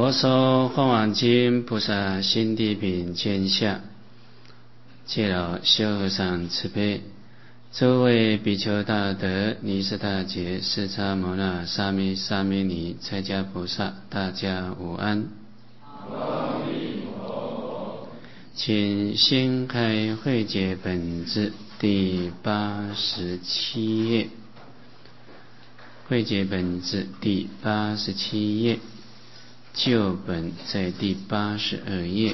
佛说《法华经》菩萨心地品天下，借老修和尚慈悲，诸位比丘大德、尼斯大姐、释迦牟那、沙弥、沙弥尼、在家菩萨，大家午安。请先开慧解本志第87页，慧解本志第87页，旧本在第82页。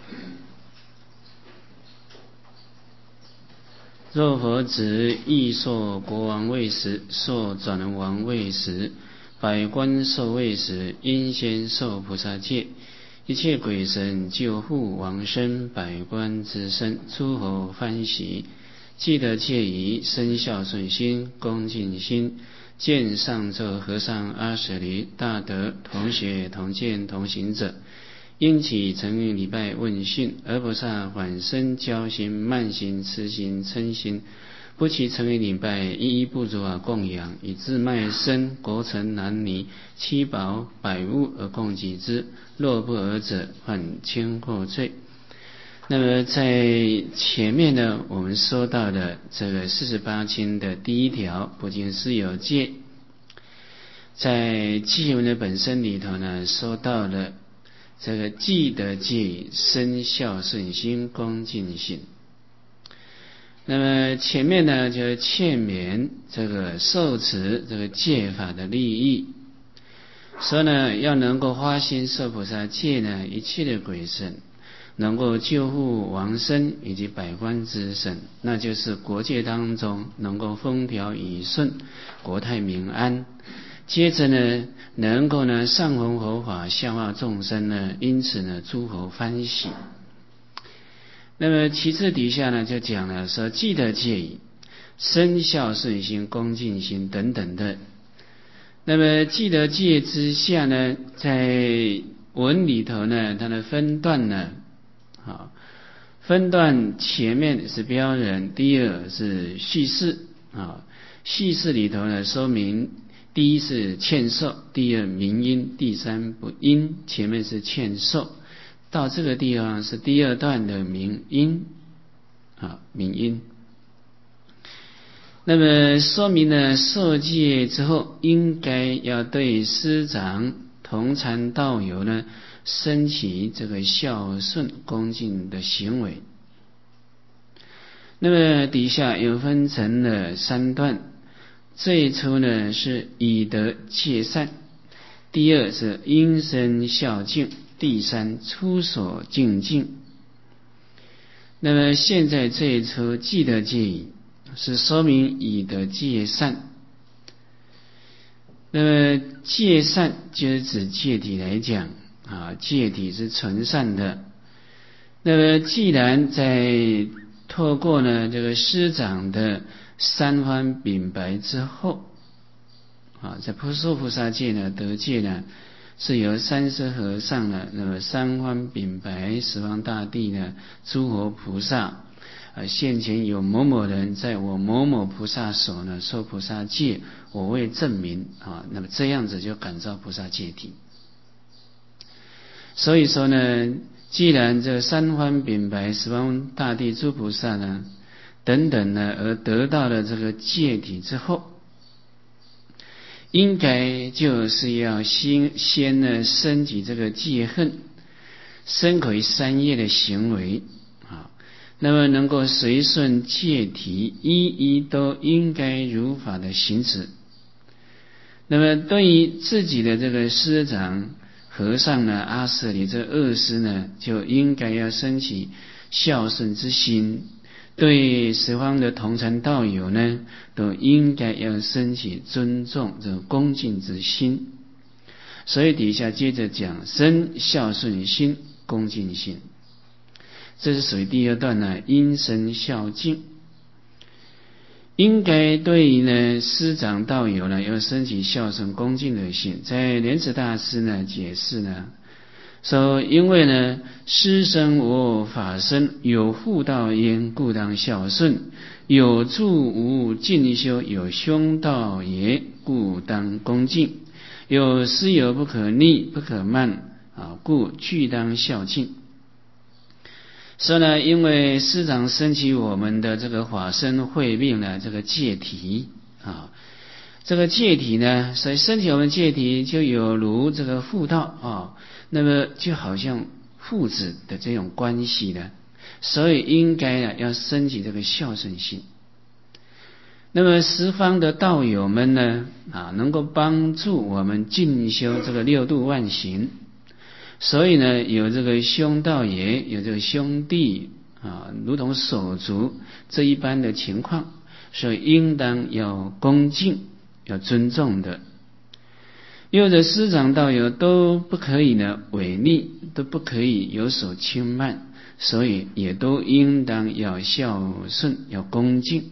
若佛子亦受国王位时，受转王位时，百官受位时，应先受菩萨戒。一切鬼神救护王身，百官之身，诸侯欢喜，记得戒仪，生孝顺心，恭敬心，见上座和尚阿舍离大德同学同见同行者，应起诚礼拜问讯，而菩萨缓生骄心、慢心、痴心、嗔心，不起诚礼拜，一一不足供养，以自卖身、国城、男女、七宝、百物而供给之，若不尔者，犯千过罪。那么在前面呢，我们说到的这个48经的第一条，不仅是有戒，在戒文的本身里头呢，说到了这个记得戒，生孝顺心，恭敬心。那么前面呢，就是劝勉这个受持这个戒法的利益，说呢，要能够发心受菩萨戒呢，一切的鬼神能够救护王身以及百官之身，那就是国界当中能够风调雨顺，国泰民安。接着呢，能够呢上弘佛法，下化众生呢，因此呢诸侯欢喜。那么其次底下呢就讲了说，记得戒仪，生孝顺心、恭敬心等等的。那么记得戒之下呢，在文里头呢，它的分段呢，分段前面是标人，第二是叙事叙事里头呢说明，第一是劝受，第二明因，第三不因，前面是劝受。到这个地方是第二段的明因明因。那么说明呢，受戒之后应该要对师长同参道友呢升起这个孝顺恭敬的行为。那么底下又分成了3段，最初呢是以德戒善，第二是因身孝敬，第三出所敬敬。那么现在这一出记得戒仪是说明以德戒善。那么戒善就是指戒体来讲戒体是纯善的。那么既然在透过呢这个师长的三番禀白之后在受菩萨戒呢得戒呢，是由三舍和尚呢，那么三番禀白十方大帝呢，诸佛菩萨现前有某某人在我某某菩萨所呢受菩萨戒，我为证明那么这样子就感召菩萨戒体。所以说呢，既然这三番禀白十方大帝诸菩萨呢等等呢而得到了这个戒体之后，应该就是要先呢升起这个戒恨、身口意三业的行为那么能够随顺戒体，一一都应该如法的行持。那么对于自己的这个师长和尚呢，阿舍离这二师呢，就应该要升起孝顺之心，对十方的同参道友呢，都应该要升起尊重这个恭敬之心。所以底下接着讲生孝顺心、恭敬心，这是属于第二段呢，因身孝敬。应该对于呢师长道友呢要升起孝顺恭敬的心。在莲池大师呢解释呢说，因为呢师生我法身有护道焉，故当孝顺；有助无进修，有凶道也，故当恭敬；有师友不可逆不可慢故俱当孝敬。所以呢，因为师长升起我们的这个法身慧命呢，这个戒体这个戒体呢，所以升起我们戒体就有如这个父道那么就好像父子的这种关系呢，所以应该呢要升起这个孝顺心。那么十方的道友们呢能够帮助我们进修这个六度万行，所以呢有这个兄道爷，有这个兄弟如同手足这一般的情况，所以应当要恭敬要尊重的。又者师长道友都不可以呢违逆，都不可以有所轻慢，所以也都应当要孝顺要恭敬。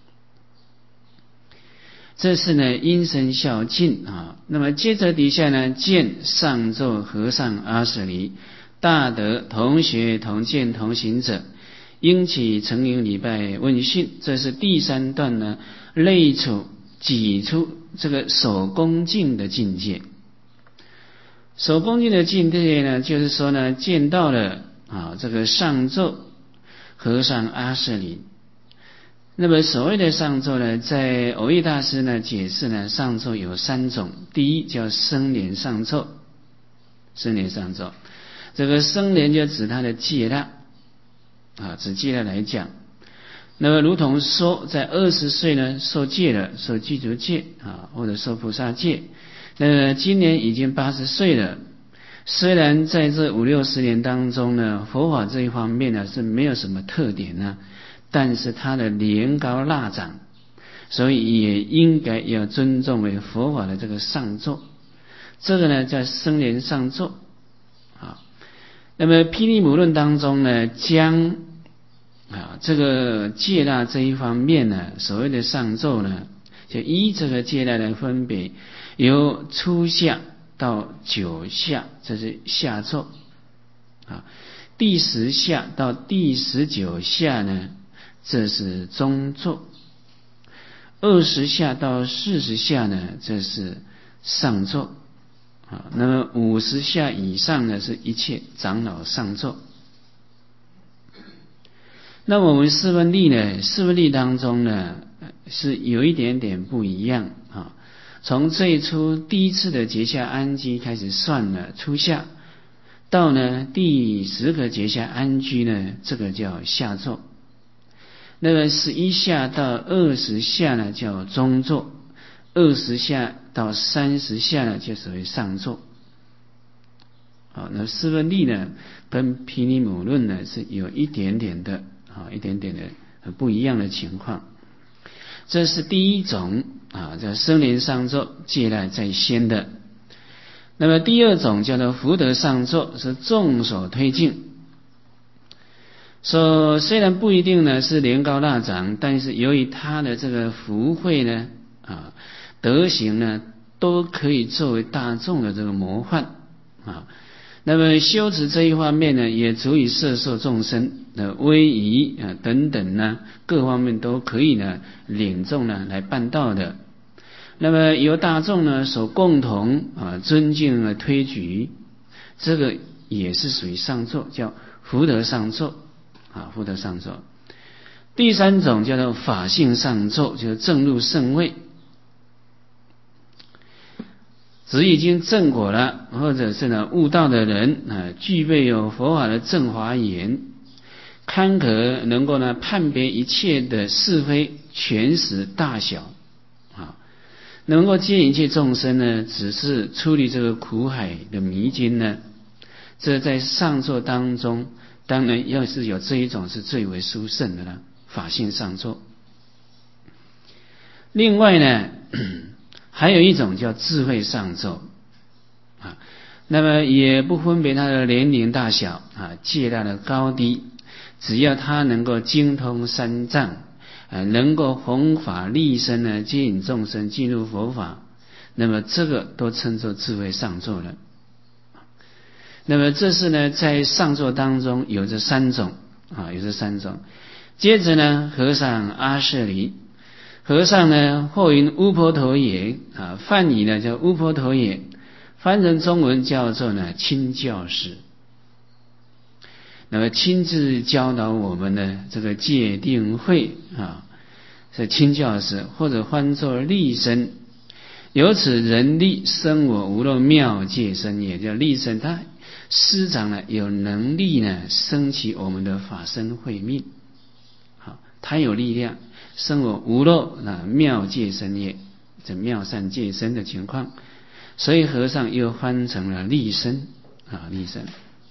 这是呢因身孝敬那么接着底下呢，见上座和尚阿舍离，大德同学同见同行者，应起承迎礼拜问讯。这是第三段呢，类处挤出这个守恭敬的境界。守恭敬的境界呢，就是说呢，见到了这个上座和尚阿舍离。那么所谓的上座呢，在藕益大师呢解释呢，上座有三种。第一叫生莲上座，生莲上座，这个生莲就指他的戒量指戒量来讲。那么如同说在20岁呢受戒了，受具足戒或者受菩萨戒，那么今年已经80岁了，虽然在这50-60年当中呢，佛法这一方面呢是没有什么特点呢，但是他的年高腊长，所以也应该要尊重为佛法的这个上座。这个呢叫生莲上座那么毗尼母论当中呢，将这个戒腊这一方面呢，所谓的上座呢，就依这个戒腊来分别，由初下到9下，这是下座第10下到第19下呢，这是中座，20下到40下呢，这是上座那么50下以上呢，是一切长老上座。那我们四分力呢，四分力当中呢是有一点点不一样从最初第一次的结下安居开始算了初下，到呢第10个结下安居呢，这个叫下座。那么11下到20下呢叫中座，20下到30下呢就属于上座那四分力呢跟毗尼母论呢是有一点点的不一样的情况。这是第一种叫生莲上座，戒腊在先的。那么第二种叫做福德上座，是众所推进。说虽然不一定呢是年高腊长，但是由于他的这个福慧呢德行呢都可以作为大众的这个模范那么修持这一方面呢，也足以摄受众生的威仪等等呢，各方面都可以呢领众呢来办道的。那么由大众呢所共同尊敬推举，这个也是属于上座，叫福德上座福德上座。第三种叫做法性上座，就是正入圣位，只已经正果了，或者是呢悟道的人具备有佛法的正华言，堪可能够呢判别一切的是非权实大小能够接引一切众生呢，只是处理这个苦海的迷津呢，这在上座当中当然要是有这一种是最为殊胜的了，法性上座。另外呢还有一种叫智慧上座那么也不分别他的年龄大小戒腊的高低，只要他能够精通三藏能够弘法利生呢，接引众生进入佛法，那么这个都称作智慧上座了。那么这是呢在上座当中有这三种有这三种。接着呢和尚阿舍离，和尚呢或云乌婆陀耶梵语呢叫乌婆陀耶， 翻成中文叫做呢亲教师。那么亲自教导我们的这个戒定慧是亲教师，或者翻作立身。由此人立生我无漏妙戒身也，叫立身。他师长呢有能力呢升起我们的法身慧命，他有力量生我无漏妙戒身也，这妙善戒身的情况，所以和尚又翻成了立身立身。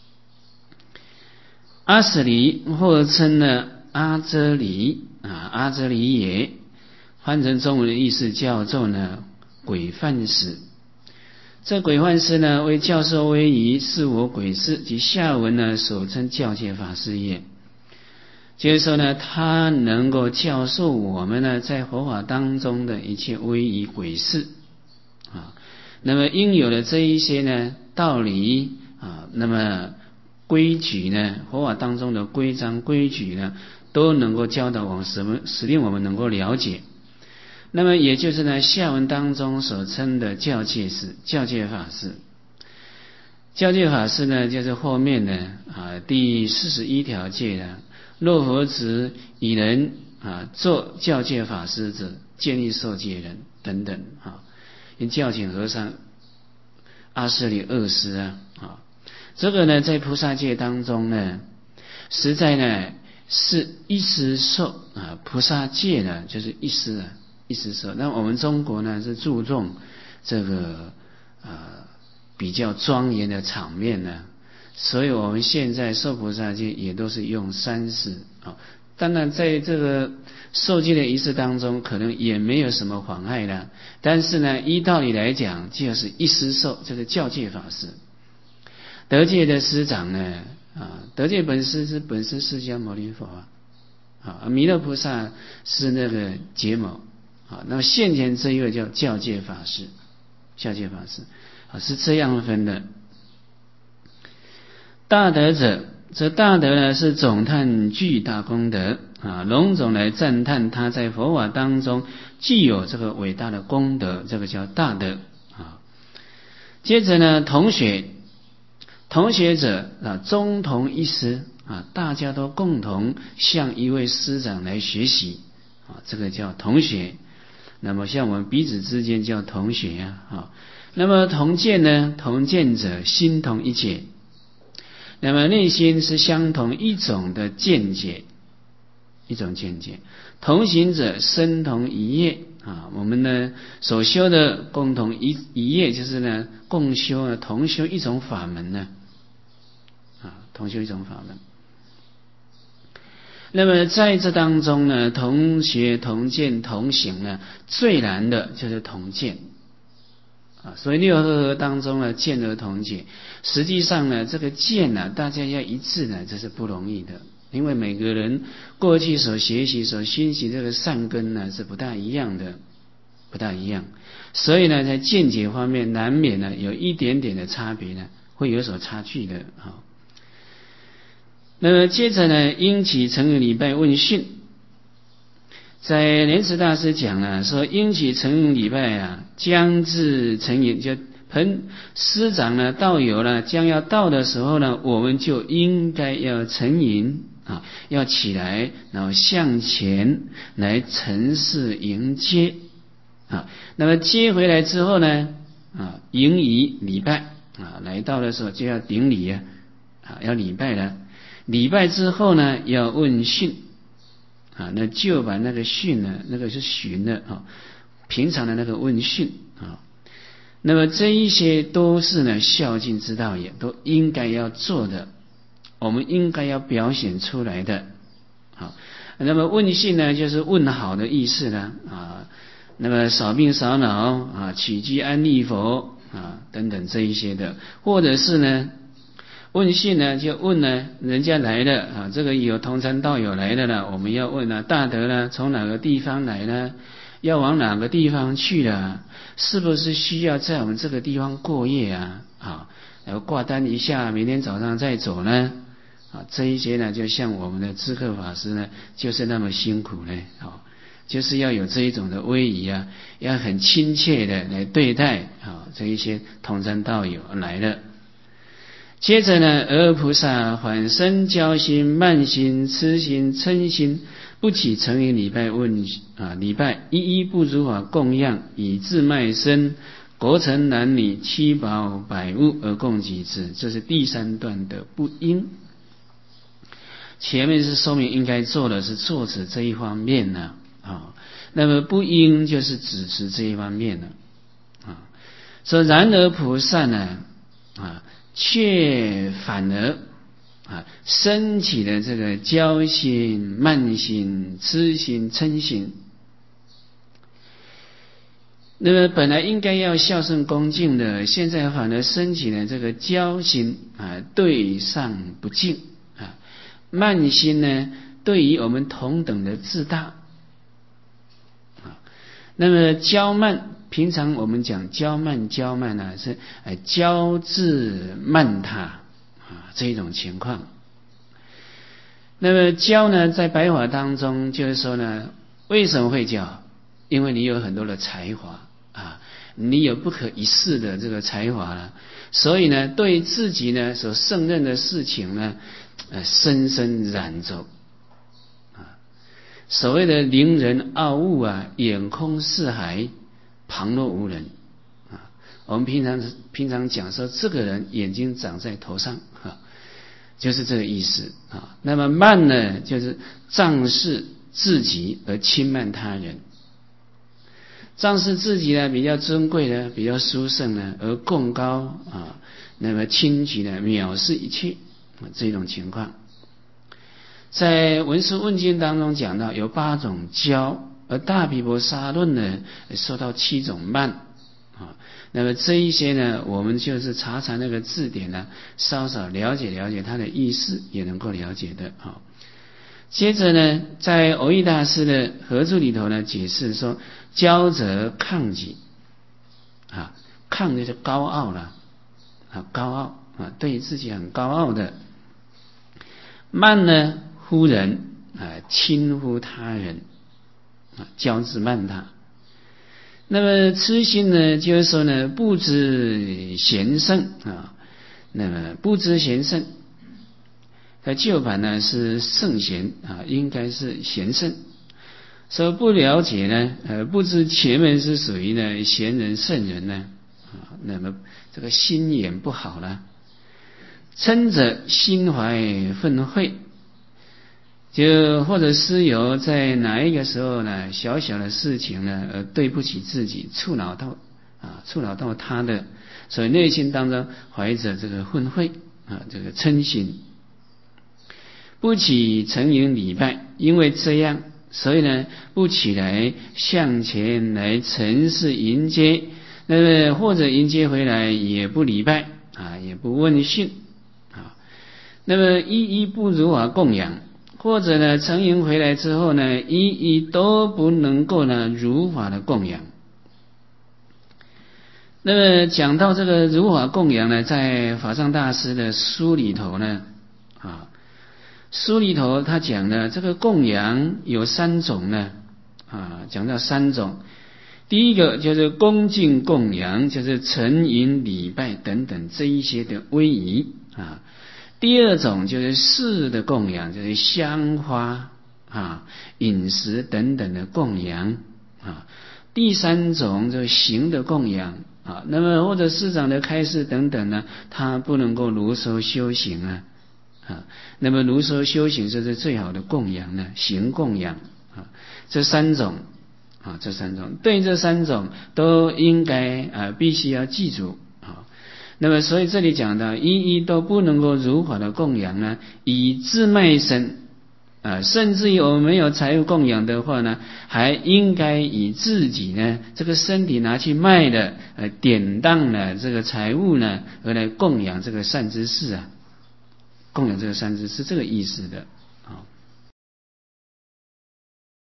阿舍离或称呢阿遮离阿遮离也，翻成中文的意思叫做呢轨范师。这轨范师呢为教授威仪，是我轨师及下文呢所称教戒法师也。就是说呢，他能够教授我们呢在佛法当中的一切威仪轨事那么应有的这一些呢道理那么规矩呢，佛法当中的规章规矩呢，都能够教导我们，使令我们能够了解。那么也就是呢下文当中所称的教戒师、教戒法师。教戒法师呢，就是后面呢第41条戒呢，若佛子以人做教戒法师者，建议受戒人等等因教请和尚阿舍离二师这个呢在菩萨戒当中呢，实在呢是一时受菩萨戒呢就是一时一时受。那我们中国呢是注重这个比较庄严的场面呢，所以我们现在受菩萨戒也都是用三世当然在这个受戒的仪式当中可能也没有什么妨碍了，但是呢依道理来讲就是一时受，就是教戒法师。得戒的师长呢得戒本师是本师释迦牟尼佛弥勒菩萨是那个结某那么现前这一位叫教戒法师，教戒法师是这样分的。大德者，这大德呢是总叹具大功德隆总来赞叹他在佛法当中具有这个伟大的功德，这个叫大德接着呢同学者中同一师大家都共同向一位师长来学习这个叫同学。那么像我们彼此之间叫同学那么同见呢，同见者心同一解，那么内心是相同一种的见解，一种见解。同行者身同一业我们呢所修的共同一业，就是呢共修同修一种法门呢同修一种法门。那么在这当中呢，同学同见同行呢，最难的就是同见所以六和合当中呢见而同解。实际上呢这个见大家要一致呢，这是不容易的，因为每个人过去所学习所熏习这个善根呢是不大一样的，不大一样，所以呢在见解方面难免呢有一点点的差别呢，会有所差距的那么接着呢应起成礼拜问讯。在莲池大师讲说应起成礼拜将至成饮，就师长呢到有了将要到的时候呢，我们就应该要成饮要起来，然后向前来陈示迎接那么接回来之后呢迎仪礼拜来到的时候就要顶礼要礼拜了。礼拜之后呢要问讯那就把那个训呢，那个是询的平常的那个问讯那么这一些都是呢孝敬之道也，都应该要做的，我们应该要表现出来的那么问讯呢就是问好的意思呢那么少病少恼起居安利佛等等这一些的，或者是呢问讯呢就问呢人家来了这个有同参道友来了呢，我们要问大德呢从哪个地方来呢，要往哪个地方去了，是不是需要在我们这个地方过夜然后挂单一下，明天早上再走呢这一些呢就像我们的知客法师呢就是那么辛苦呢就是要有这一种的威仪啊，要很亲切的来对待这一些同参道友来了。接着呢，而菩萨反生骄心、慢心、痴心、嗔心，不起诚于礼拜问礼拜一一不如法供养，以自卖身、国城男女、七宝百物而供给之。这是第三段的不应。前面是说明应该做的是坐持这一方面呢，那么不应就是只持这一方面了说然而菩萨呢却反而升起了这个骄心、慢心、痴心、嗔心。那么本来应该要孝顺恭敬的，现在反而升起了这个骄心对上不敬慢心呢，对于我们同等的自大那么骄慢，平常我们讲骄慢呢，是骄自慢他这一种情况。那么骄呢，在白话当中就是说呢，为什么会骄？因为你有很多的才华你有不可一世的这个才华了，所以呢，对自己呢所胜任的事情呢，深深染着所谓的凌人傲物眼空四海，旁若无人我们平常讲说这个人眼睛长在头上就是这个意思那么慢呢，就是仗势自己而轻慢他人，仗势自己呢比较尊贵呢，比较殊胜呢，而贡高那么轻举呢藐视一切这种情况。在文殊问经当中讲到有8种骄，而大毗婆沙论呢说到7种慢那么这一些呢，我们就是查查那个字典呢，稍稍了解了解它的意思，也能够了解的接着呢，在蕅益大师的合注里头呢，解释说，骄则亢己亢就是高傲了高傲对于自己很高傲的。慢呢，忽人轻忽他人骄自慢他。那么痴心呢，就是说呢，不知贤圣那么不知贤圣，在旧版呢是圣贤应该是贤圣，所以不了解呢不知前面是属于呢贤人圣人呢那么这个心眼不好了。嗔者心怀愤恚，就或者师友在哪一个时候呢，小小的事情呢对不起自己，触恼到他的，所以内心当中怀着这个愤恚这个嗔心，不起承迎礼拜，因为这样，所以呢不起来向前来承事迎接，那么或者迎接回来也不礼拜也不问讯那么一一不如法供养，或者呢承迎回来之后呢，一一都不能够呢如法的供养。那么讲到这个如法供养呢，在法藏大师的书里头呢书里头他讲的这个供养有3种呢讲到3种。第一个就是恭敬供养，就是承迎礼拜等等这一些的威仪第二种就是事的供养，就是香花饮食等等的供养第三种就是行的供养那么或者师长的开示等等呢，他不能够如收修行那么如收修行就是最好的供养呢，行供养这3种这3种，对这3种都应该必须要记住那么所以这里讲到一一都不能够如法的供养呢，以自卖身甚至于我们没有财物供养的话呢，还应该以自己呢这个身体拿去卖的典当的这个财物呢，而来供养这个善知识供养这个善知识，这个意思的